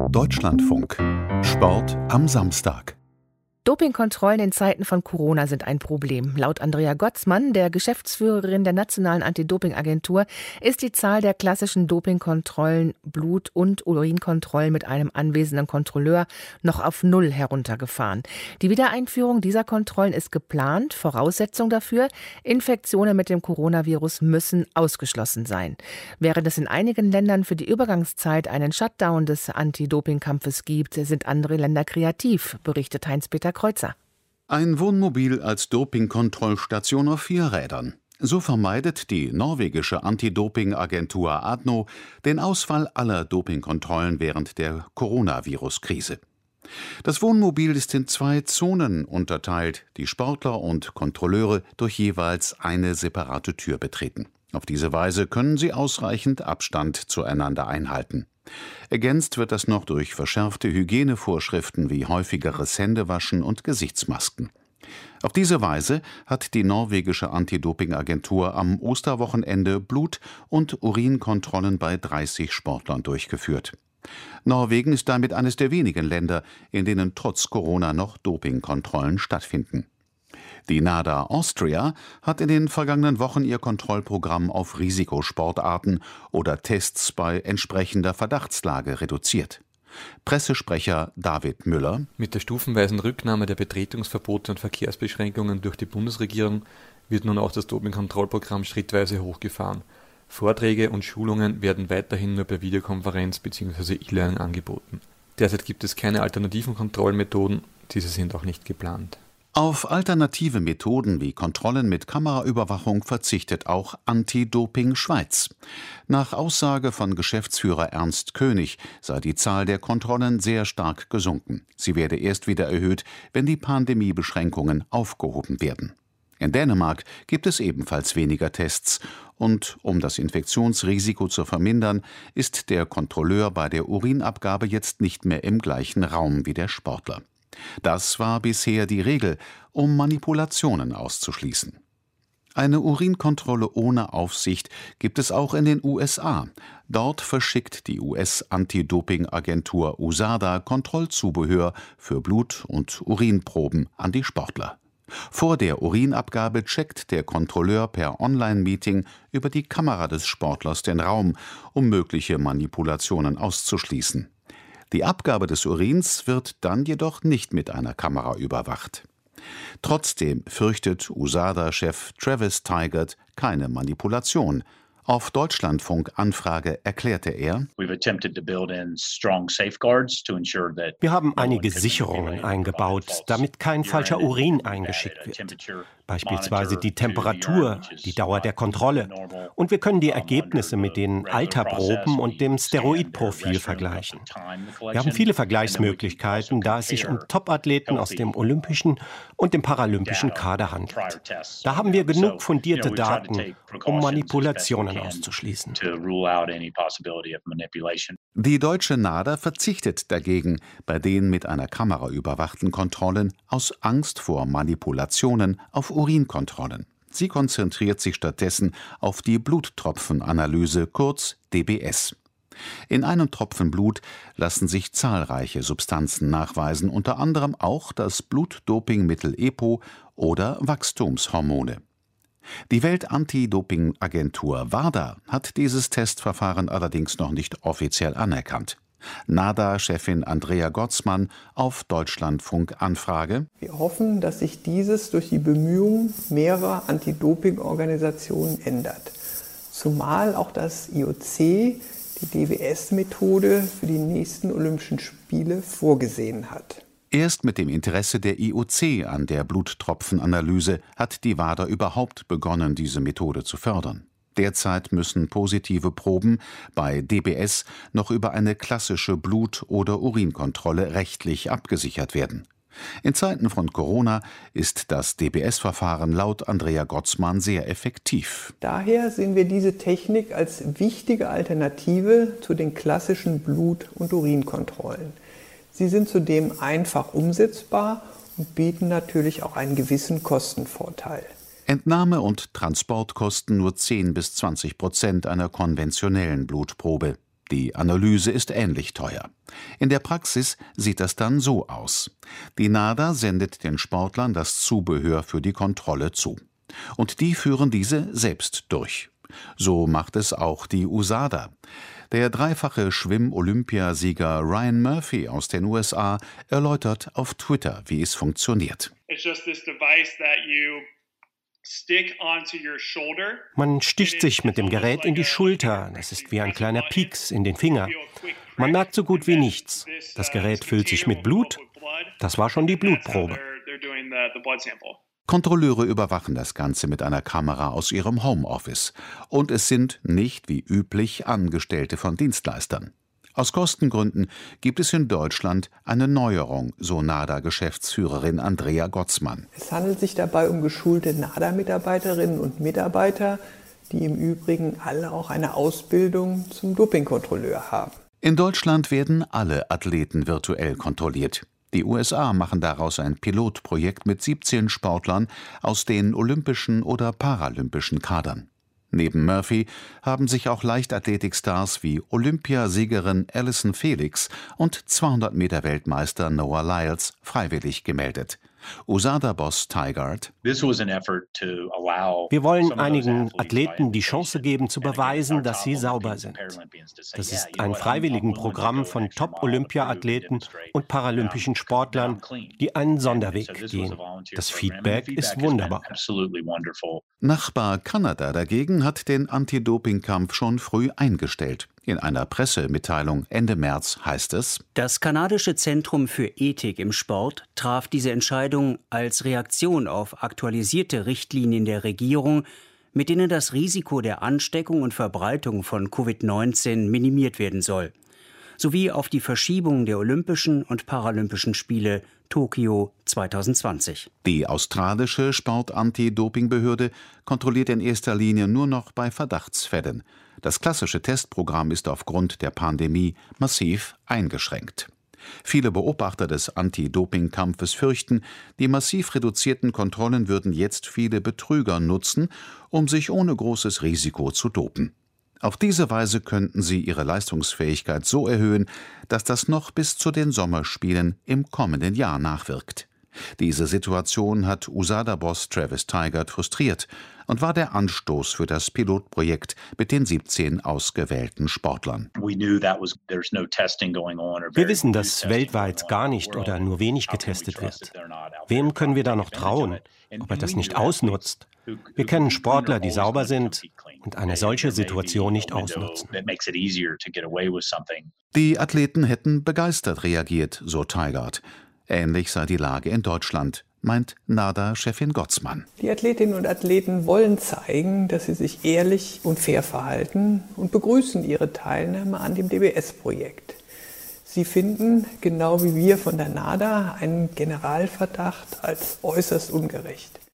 Deutschlandfunk. Sport am Samstag. Dopingkontrollen in Zeiten von Corona sind ein Problem. Laut Andrea Gozman, der Geschäftsführerin der Nationalen Anti-Doping-Agentur, ist die Zahl der klassischen Dopingkontrollen, Blut- und Urinkontrollen mit einem anwesenden Kontrolleur noch auf 0 heruntergefahren. Die Wiedereinführung dieser Kontrollen ist geplant. Voraussetzung dafür: Infektionen mit dem Coronavirus müssen ausgeschlossen sein. Während es in einigen Ländern für die Übergangszeit einen Shutdown des Anti-Doping-Kampfes gibt, sind andere Länder kreativ, berichtet Heinz-Peter Kreuzer. Ein Wohnmobil als Dopingkontrollstation auf 4 Rädern. So vermeidet die norwegische Anti-Doping-Agentur ADNO den Ausfall aller Dopingkontrollen während der Coronavirus-Krise. Das Wohnmobil ist in 2 Zonen unterteilt, die Sportler und Kontrolleure durch jeweils eine separate Tür betreten. Auf diese Weise können sie ausreichend Abstand zueinander einhalten. Ergänzt wird das noch durch verschärfte Hygienevorschriften wie häufigeres Händewaschen und Gesichtsmasken. Auf diese Weise hat die norwegische Anti-Doping-Agentur am Osterwochenende Blut- und Urinkontrollen bei 30 Sportlern durchgeführt. Norwegen ist damit eines der wenigen Länder, in denen trotz Corona noch Dopingkontrollen stattfinden. Die NADA Austria hat in den vergangenen Wochen ihr Kontrollprogramm auf Risikosportarten oder Tests bei entsprechender Verdachtslage reduziert. Pressesprecher David Müller: Mit der stufenweisen Rücknahme der Betretungsverbote und Verkehrsbeschränkungen durch die Bundesregierung wird nun auch das Dopingkontrollprogramm schrittweise hochgefahren. Vorträge und Schulungen werden weiterhin nur per Videokonferenz bzw. E-Learning angeboten. Derzeit gibt es keine alternativen Kontrollmethoden, diese sind auch nicht geplant. Auf alternative Methoden wie Kontrollen mit Kameraüberwachung verzichtet auch Anti-Doping Schweiz. Nach Aussage von Geschäftsführer Ernst König sei die Zahl der Kontrollen sehr stark gesunken. Sie werde erst wieder erhöht, wenn die Pandemiebeschränkungen aufgehoben werden. In Dänemark gibt es ebenfalls weniger Tests. Und um das Infektionsrisiko zu vermindern, ist der Kontrolleur bei der Urinabgabe jetzt nicht mehr im gleichen Raum wie der Sportler. Das war bisher die Regel, um Manipulationen auszuschließen. Eine Urinkontrolle ohne Aufsicht gibt es auch in den USA. Dort verschickt die US-Anti-Doping-Agentur USADA Kontrollzubehör für Blut- und Urinproben an die Sportler. Vor der Urinabgabe checkt der Kontrolleur per Online-Meeting über die Kamera des Sportlers den Raum, um mögliche Manipulationen auszuschließen. Die Abgabe des Urins wird dann jedoch nicht mit einer Kamera überwacht. Trotzdem fürchtet USADA-Chef Travis Tygart keine Manipulation. Auf Deutschlandfunk-Anfrage erklärte er: Wir haben einige Sicherungen eingebaut, damit kein falscher Urin eingeschickt wird. Beispielsweise die Temperatur, die Dauer der Kontrolle. Und wir können die Ergebnisse mit den Alterproben und dem Steroidprofil vergleichen. Wir haben viele Vergleichsmöglichkeiten, da es sich um Topathleten aus dem olympischen und dem paralympischen Kader handelt. Da haben wir genug fundierte Daten, um Manipulationen auszuschließen. Die deutsche NADA verzichtet dagegen bei den mit einer Kamera überwachten Kontrollen aus Angst vor Manipulationen auf Urinkontrollen. Sie konzentriert sich stattdessen auf die Bluttropfenanalyse, kurz DBS. In einem Tropfen Blut lassen sich zahlreiche Substanzen nachweisen, unter anderem auch das Blutdopingmittel EPO oder Wachstumshormone. Die Welt-Anti-Doping-Agentur WADA hat dieses Testverfahren allerdings noch nicht offiziell anerkannt. NADA-Chefin Andrea Gozman auf Deutschlandfunk-Anfrage: Wir hoffen, dass sich dieses durch die Bemühungen mehrerer Anti-Doping-Organisationen ändert. Zumal auch das IOC die DBS-Methode für die nächsten Olympischen Spiele vorgesehen hat. Erst mit dem Interesse der IOC an der Bluttropfenanalyse hat die WADA überhaupt begonnen, diese Methode zu fördern. Derzeit müssen positive Proben bei DBS noch über eine klassische Blut- oder Urinkontrolle rechtlich abgesichert werden. In Zeiten von Corona ist das DBS-Verfahren laut Andrea Gozman sehr effektiv. Daher sehen wir diese Technik als wichtige Alternative zu den klassischen Blut- und Urinkontrollen. Sie sind zudem einfach umsetzbar und bieten natürlich auch einen gewissen Kostenvorteil. Entnahme- und Transportkosten nur 10 bis 20% einer konventionellen Blutprobe. Die Analyse ist ähnlich teuer. In der Praxis sieht das dann so aus. Die NADA sendet den Sportlern das Zubehör für die Kontrolle zu. Und die führen diese selbst durch. So macht es auch die USADA. Der dreifache Schwimm-Olympiasieger Ryan Murphy aus den USA erläutert auf Twitter, wie es funktioniert. Man sticht sich mit dem Gerät in die Schulter. Das ist wie ein kleiner Pieks in den Finger. Man merkt so gut wie nichts. Das Gerät füllt sich mit Blut. Das war schon die Blutprobe. Kontrolleure überwachen das Ganze mit einer Kamera aus ihrem Homeoffice. Und es sind nicht wie üblich Angestellte von Dienstleistern. Aus Kostengründen gibt es in Deutschland eine Neuerung, so NADA-Geschäftsführerin Andrea Gotzmann. Es handelt sich dabei um geschulte NADA-Mitarbeiterinnen und Mitarbeiter, die im Übrigen alle auch eine Ausbildung zum Dopingkontrolleur haben. In Deutschland werden alle Athleten virtuell kontrolliert. Die USA machen daraus ein Pilotprojekt mit 17 Sportlern aus den olympischen oder paralympischen Kadern. Neben Murphy haben sich auch Leichtathletikstars wie Olympiasiegerin Allyson Felix und 200-Meter-Weltmeister Noah Lyles freiwillig gemeldet. USADA-Boss Tygart: Wir wollen einigen Athleten die Chance geben, zu beweisen, dass sie sauber sind. Das ist ein Freiwilligenprogramm von Top-Olympia-Athleten und paralympischen Sportlern, die einen Sonderweg gehen. Das Feedback ist wunderbar. Nachbar Kanada dagegen hat den Anti-Doping-Kampf schon früh eingestellt. In einer Pressemitteilung Ende März heißt es: Das kanadische Zentrum für Ethik im Sport traf diese Entscheidung als Reaktion auf aktualisierte Richtlinien der Regierung, mit denen das Risiko der Ansteckung und Verbreitung von Covid-19 minimiert werden soll, sowie auf die Verschiebung der Olympischen und Paralympischen Spiele Tokio 2020. Die australische Sport-Anti-Doping-Behörde kontrolliert in erster Linie nur noch bei Verdachtsfällen. Das klassische Testprogramm ist aufgrund der Pandemie massiv eingeschränkt. Viele Beobachter des Anti-Doping-Kampfes fürchten, die massiv reduzierten Kontrollen würden jetzt viele Betrüger nutzen, um sich ohne großes Risiko zu dopen. Auf diese Weise könnten sie ihre Leistungsfähigkeit so erhöhen, dass das noch bis zu den Sommerspielen im kommenden Jahr nachwirkt. Diese Situation hat USADA-Boss Travis Tygart frustriert und war der Anstoß für das Pilotprojekt mit den 17 ausgewählten Sportlern. Wir wissen, dass weltweit gar nicht oder nur wenig getestet wird. Wem können wir da noch trauen, ob er das nicht ausnutzt? Wir kennen Sportler, die sauber sind und eine solche Situation nicht ausnutzen. Die Athleten hätten begeistert reagiert, so Tygart. Ähnlich sei die Lage in Deutschland, meint NADA-Chefin Gotzmann. Die Athletinnen und Athleten wollen zeigen, dass sie sich ehrlich und fair verhalten und begrüßen ihre Teilnahme an dem DBS-Projekt. Sie finden, genau wie wir von der NADA, einen Generalverdacht als äußerst ungerecht.